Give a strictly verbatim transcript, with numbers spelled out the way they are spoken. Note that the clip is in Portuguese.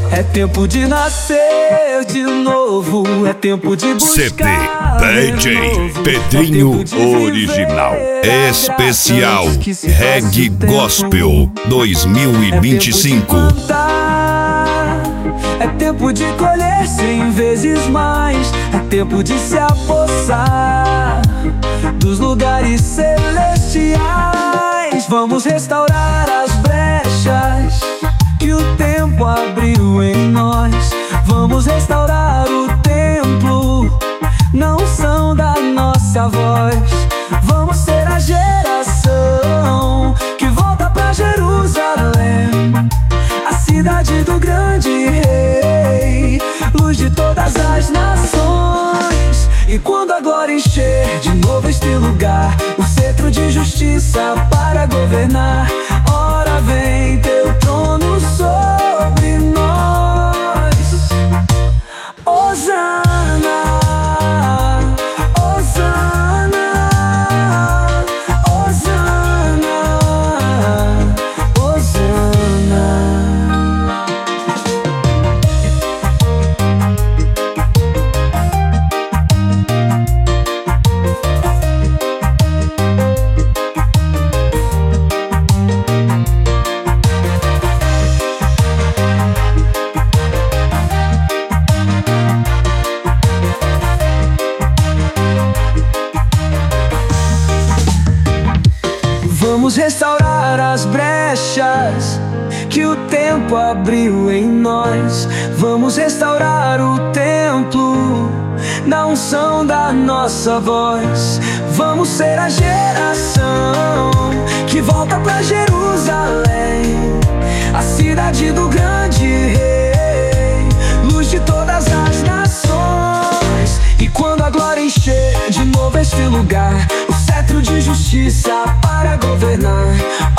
É tempo de nascer de novo, é tempo de buscar. C D D J Pedrinho Original Especial Reggae Gospel dois mil e vinte e cinco. É tempo de colher cem vezes mais. É tempo de se apossar dos lugares celestiais. Vamos restaurar as brechas que o tempo abriu em nós. Vamos restaurar o templo, não são da nossa voz. Vamos ser a geração que volta pra Jerusalém, a cidade do grande rei, luz de todas as nações. E quando a glória encher de novo este lugar, o cetro de justiça para governar, ora vem teu trono sobre nós. Hosana, Hosana, Hosana, Hosana. Vamos restaurar as brechas que o tempo abriu em nós. Vamos restaurar o templo, na unção da nossa voz. Vamos ser a geração que volta pra Jerusalém, a cidade do grande rei, luz de todas as nações. E quando a glória encher de novo este lugar, o cetro de justiça para governar,